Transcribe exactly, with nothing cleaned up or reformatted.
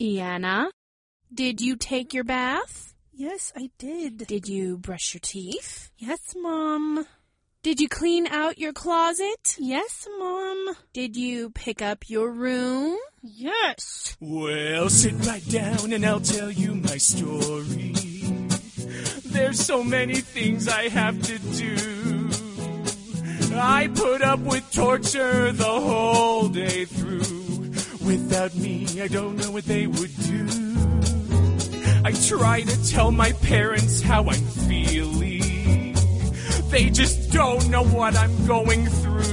Iana, did you take your bath? Yes, I did. Did you brush your teeth? Yes, Mom. Did you clean out your closet? Yes, Mom. Did you pick up your room? Yes. Well, sit right down and I'll tell you my story. There's so many things I have to do. I put up with torture the whole day through. Without me, I don't know what they would do. I try to tell my parents how I'm feeling. They just don't know what I'm going through.